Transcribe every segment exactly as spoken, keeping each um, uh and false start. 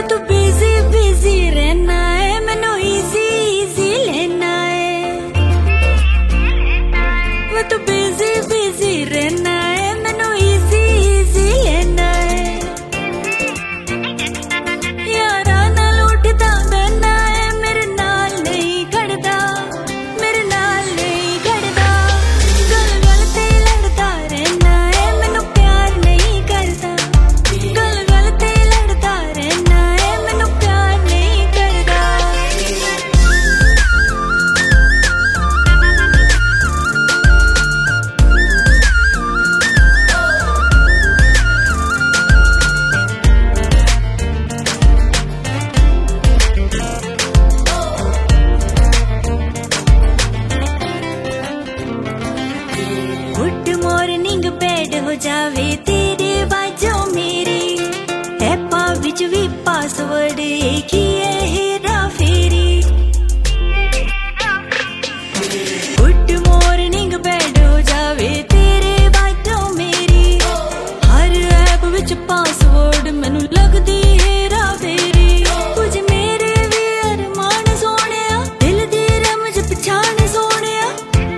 तू busy busy रहना है, मैनू इजी इजी लेना है। वो तू बिजी बिजी रहना है, मैनू इजी इजी लेना है। यारा नाल उठदा बहना है, मेरे नाल नहीं खड़दा, मेरे नाल नहीं खड़दा। गल गल ते लड़दा रहना है, मैनू प्यार नहीं करदा। गल गल ते लड़दा रहना है, मैनू प्यार नहीं करदा। गुड मॉर्निंग बैड हो जावे तेरे बाजों मेरी, ऐपा विच भी पासवर्ड एक ही है, हेरा फेरी। गुड मॉर्निंग बैड हो जावे तेरे बाजों मेरी, हर ऐप विच पासवर्ड मैनू लगदी हेरा फेरी। कुछ मेरे भी अरमान सोहणिया, दिल दी रमज पछाण सोहणिया।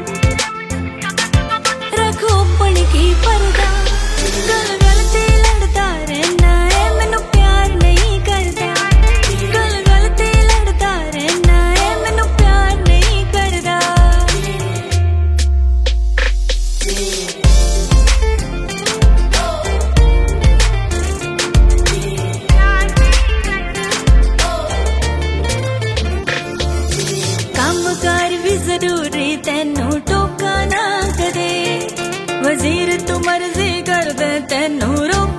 रखो पन की पर्दा, गल गल ते लड़दा रहना है, मैनू प्यार नहीं करदा। गल गल ते लड़दा रहना है, मैनू प्यार नहीं करदा। काम कार भी जरूरी, तैनू टोका ना कदे। वजीर तू मर्जी कर दे, तैनू रोक